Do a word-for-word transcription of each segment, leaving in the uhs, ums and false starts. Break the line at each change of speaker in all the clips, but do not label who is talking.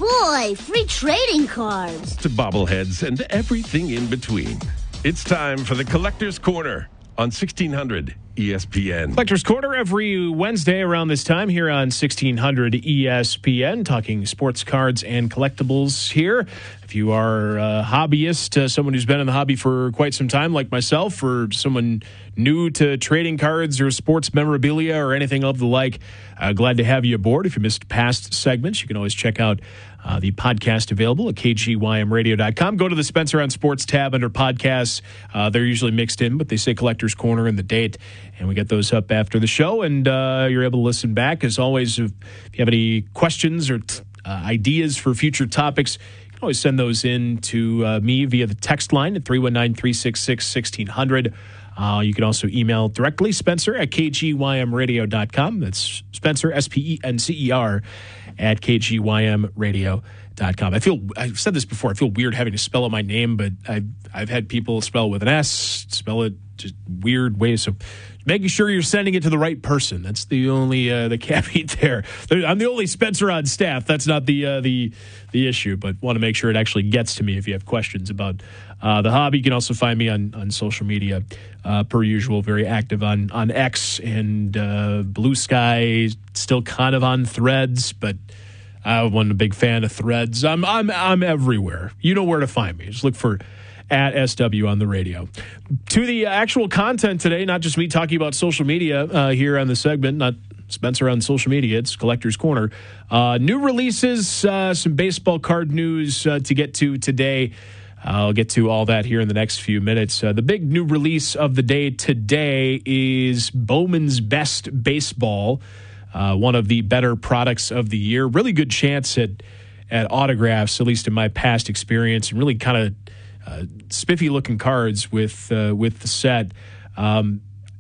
boy, free trading cards.
To bobbleheads and everything in between. It's time for the Collector's Corner on sixteen hundred E S P N.
Collector's Corner every Wednesday around this time here on sixteen hundred E S P N, talking sports cards and collectibles here. If you are a hobbyist, uh, someone who's been in the hobby for quite some time like myself, or someone new to trading cards or sports memorabilia or anything of the like, uh, glad to have you aboard. If you missed past segments, you can always check out Uh, the podcast available at k g y m radio dot com. Go to the Spencer on Sports tab under podcasts. Uh, they're usually mixed in, but they say Collector's Corner and the date, and we get those up after the show, and uh, you're able to listen back. As always, if you have any questions or t- uh, ideas for future topics, you can always send those in to uh, me via the text line at three one nine, three six six, one six zero zero. Uh, you can also email directly, Spencer at k g y m radio dot com. That's Spencer, S P E N C E R, at k g y m radio dot com. I feel, I've said this before, I feel weird having to spell out my name, but I've, I've had people spell with an S, spell it just weird ways. So making sure you're sending it to the right person. That's the only, uh, the caveat there. I'm the only Spencer on staff. That's not the, uh, the, the issue, but want to make sure it actually gets to me if you have questions about uh, the hobby. You can also find me on, on social media, uh, per usual, very active on, on X and uh, Blue Sky, still kind of on Threads, but I wasn't a big fan of Threads. I'm I'm I'm everywhere. You know where to find me. Just look for at S W on the radio. To the actual content today, not just me talking about social media uh, here on the segment, not Spencer on social media, it's Collector's Corner. Uh, new releases, uh, some baseball card news uh, to get to today. I'll get to all that here in the next few minutes. Uh, the big new release of the day today is Bowman's Best Baseball. Uh, one of the better products of the year. Really good chance at at autographs, at least in my past experience, and really kind of uh, spiffy-looking cards with uh, with the set. Um,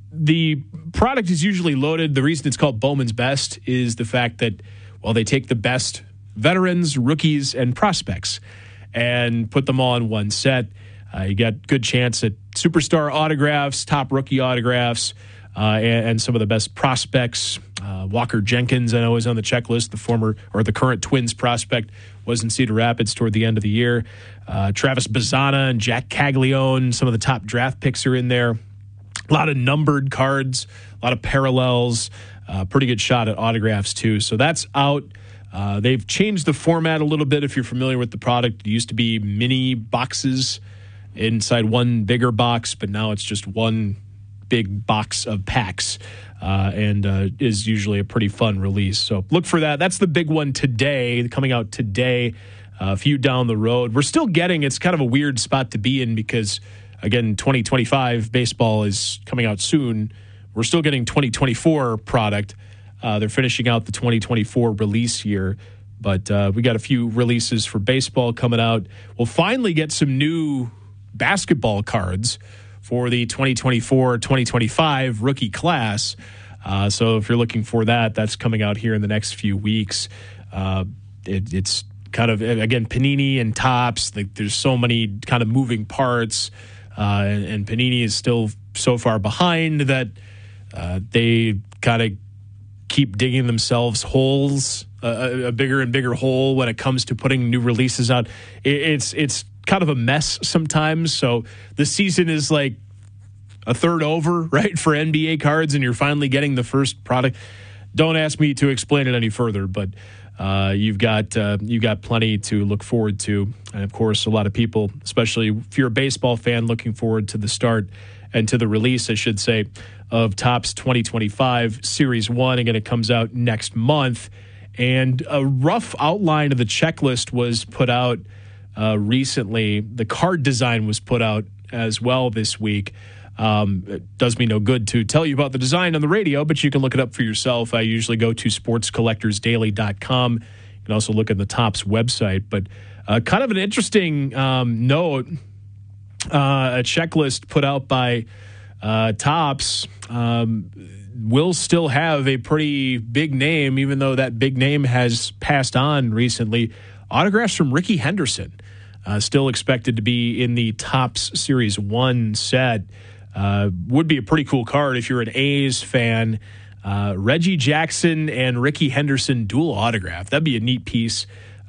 the product is usually loaded. The reason it's called Bowman's Best is the fact that, well, they take the best veterans, rookies, and prospects and put them all in one set. Uh, you got good chance at superstar autographs, top rookie autographs, Uh, and, and some of the best prospects. Uh, Walker Jenkins, I know, is on the checklist. The former or the current Twins prospect was in Cedar Rapids toward the end of the year. Uh, Travis Bazzana and Jack Caglione, some of the top draft picks are in there. A lot of numbered cards, a lot of parallels. Uh, pretty good shot at autographs, too. So that's out. Uh, they've changed the format a little bit if you're familiar with the product. It used to be mini boxes inside one bigger box, but now it's just one big box of packs, uh, and uh, is usually a pretty fun release. So look for that. That's the big one today, coming out today, uh, a few down the road. We're still getting, it's kind of a weird spot to be in because, again, twenty twenty-five baseball is coming out soon. We're still getting twenty twenty-four product. Uh, they're finishing out the twenty twenty-four release year, but uh, we got a few releases for baseball coming out. We'll finally get some new basketball cards for the twenty twenty-four twenty twenty-five rookie class. Uh, so if you're looking for that, that's coming out here in the next few weeks. Uh, it, it's kind of, again, Panini and Topps. Like, there's so many kind of moving parts, uh, and, and Panini is still so far behind that uh, they kind of keep digging themselves holes, uh, a bigger and bigger hole when it comes to putting new releases out. It, it's it's kind of a mess sometimes. So the season is like a third over, right, for N B A cards, and you're finally getting the first product. Don't ask me to explain it any further, but uh, you've got uh, you've got plenty to look forward to. And, of course, a lot of people, especially if you're a baseball fan, looking forward to the start and to the release, I should say, of Topps twenty twenty-five Series one. Again, it comes out next month. And a rough outline of the checklist was put out uh, recently. The card design was put out as well this week. Um, it does me no good to tell you about the design on the radio, but you can look it up for yourself. I usually go to sports collectors daily dot com. You can also look at the Topps website. But uh, kind of an interesting um, note, uh, a checklist put out by uh, Topps um, will still have a pretty big name, even though that big name has passed on recently. Autographs from Ricky Henderson, uh, still expected to be in the Topps Series one set. Uh, would be a pretty cool card if you're an A's fan. Uh, Reggie Jackson and Ricky Henderson dual autograph. That'd be a neat piece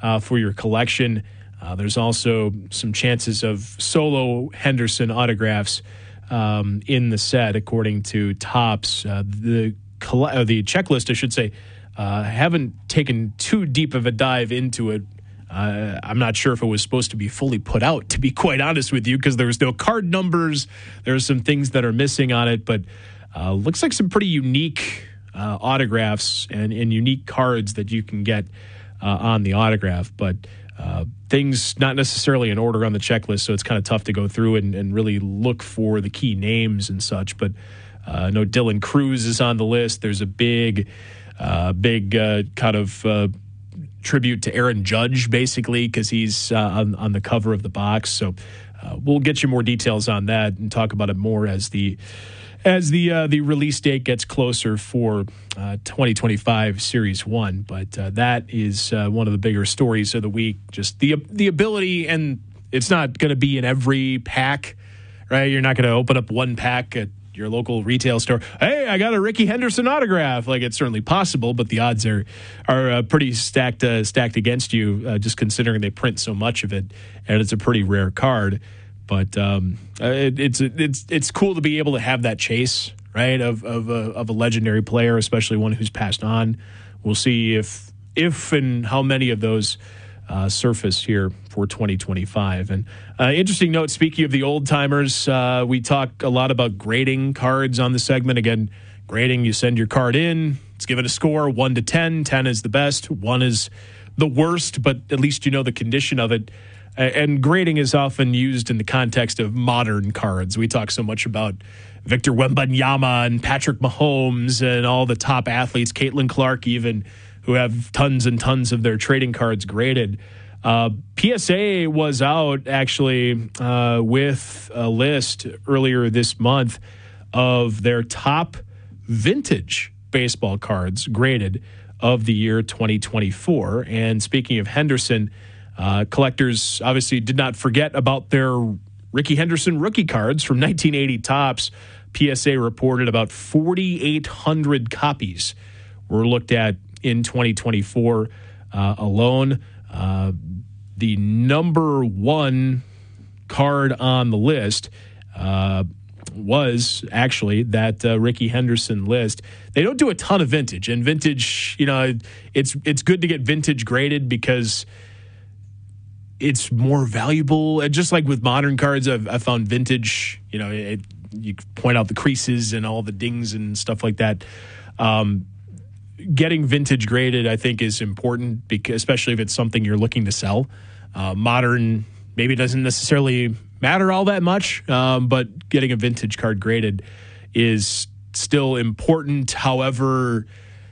uh, for your collection. Uh, there's also some chances of solo Henderson autographs um, in the set, according to Topps. Uh, the uh, the checklist, I should say, uh, haven't taken too deep of a dive into it. Uh, I'm not sure if it was supposed to be fully put out, to be quite honest with you, because there was no card numbers. There are some things that are missing on it, but uh, looks like some pretty unique uh, autographs and, and unique cards that you can get uh, on the autograph. But Uh, things not necessarily in order on the checklist, so it's kind of tough to go through and, and really look for the key names and such. But uh, I know Dylan Cruz is on the list. There's a big, uh, big uh, kind of uh, tribute to Aaron Judge, basically, because he's uh, on, on the cover of the box. So uh, we'll get you more details on that and talk about it more as the as the uh, the release date gets closer for uh, twenty twenty-five Series one. But uh, that is uh, one of the bigger stories of the week. Just the the ability, and it's not going to be in every pack, right? You're not going to open up one pack at your local retail store. Hey, I got a Ricky Henderson autograph. Like, it's certainly possible, but the odds are are uh, pretty stacked uh, stacked against you, uh, just considering they print so much of it, and it's a pretty rare card. But um, it, it's it's it's cool to be able to have that chase, right, of of a, of a legendary player, especially one who's passed on. We'll see if if and how many of those uh, surface here for twenty twenty-five. And uh, interesting note, speaking of the old timers, uh, we talk a lot about grading cards on the segment. Again, grading, you send your card in, it's given a score, one to ten. ten is the best, one is the worst, but at least you know the condition of it. And grading is often used in the context of modern cards. We talk so much about Victor Wembanyama and Patrick Mahomes and all the top athletes, Caitlin Clark even, who have tons and tons of their trading cards graded. Uh, P S A was out, actually, uh, with a list earlier this month of their top vintage baseball cards graded of the year twenty twenty-four. And speaking of Henderson, Uh, collectors obviously did not forget about their Ricky Henderson rookie cards from nineteen eighty Topps. P S A reported about forty-eight hundred copies were looked at in twenty twenty-four uh, alone. Uh, the number one card on the list uh, was actually that uh, Ricky Henderson list. They don't do a ton of vintage, and vintage, you know, it's it's good to get vintage graded because it's more valuable. And just like with modern cards, I've, I've found vintage, you know, it, you point out the creases and all the dings and stuff like that. Um, getting vintage graded, I think, is important, because especially if it's something you're looking to sell. Uh, modern maybe doesn't necessarily matter all that much, um, but getting a vintage card graded is still important. However,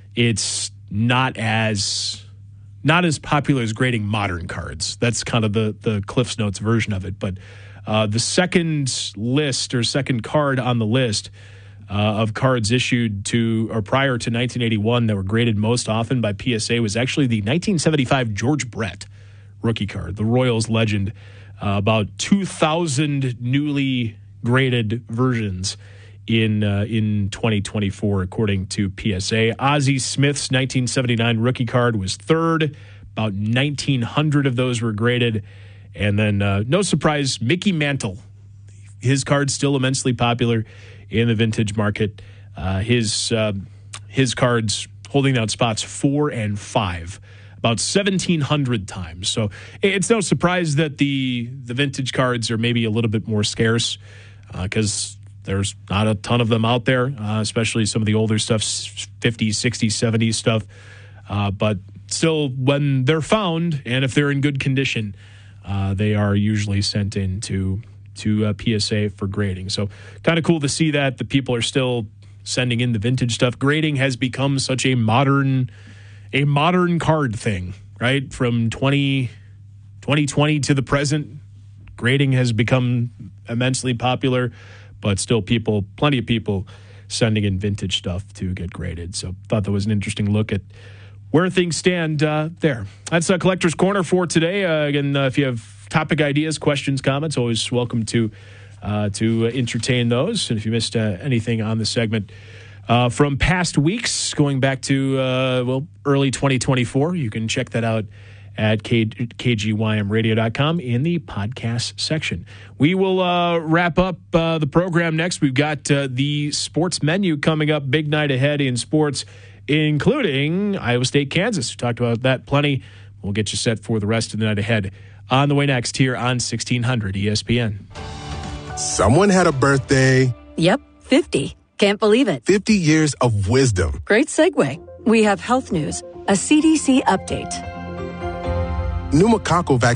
it's not as... not as popular as grading modern cards. That's kind of the, the Cliff's Notes version of it. But uh, the second list or second card on the list uh, of cards issued to or prior to nineteen eighty-one that were graded most often by P S A was actually the nineteen seventy-five George Brett rookie card, the Royals legend. Uh, about two thousand newly graded versions in uh, in twenty twenty-four, according to P S A. Ozzie Smith's nineteen seventy-nine rookie card was third. About nineteen hundred of those were graded. And then, uh, no surprise, Mickey Mantle. His card's still immensely popular in the vintage market. Uh, his uh, his cards holding out spots four and five, about seventeen hundred times. So it's no surprise that the, the vintage cards are maybe a little bit more scarce, because uh, there's not a ton of them out there, uh, especially some of the older stuff, fifties, sixties, seventies stuff. Uh, but still, when they're found, and if they're in good condition, uh, they are usually sent in to, to uh, P S A for grading. So kind of cool to see that the people are still sending in the vintage stuff. Grading has become such a modern, a modern card thing, right? From twenty twenty to the present, grading has become immensely popular. But still people, plenty of people sending in vintage stuff to get graded. So thought that was an interesting look at where things stand uh, there. That's a Collector's Corner for today. Uh, again, uh, if you have topic ideas, questions, comments, always welcome to uh, to entertain those. And if you missed uh, anything on the segment uh, from past weeks, going back to, uh, well, early twenty twenty-four, you can check that out at k g y m radio dot com in the podcast section. We will uh, wrap up uh, the program next. We've got uh, the sports menu coming up. Big night ahead in sports, including Iowa State, Kansas. We talked about that plenty. We'll get you set for the rest of the night ahead. On the way next here on sixteen hundred E S P N.
Someone had a birthday.
Yep, fifty. Can't believe it.
fifty years of wisdom.
Great segue. We have health news, a C D C update.
Pneumococcal vaccine.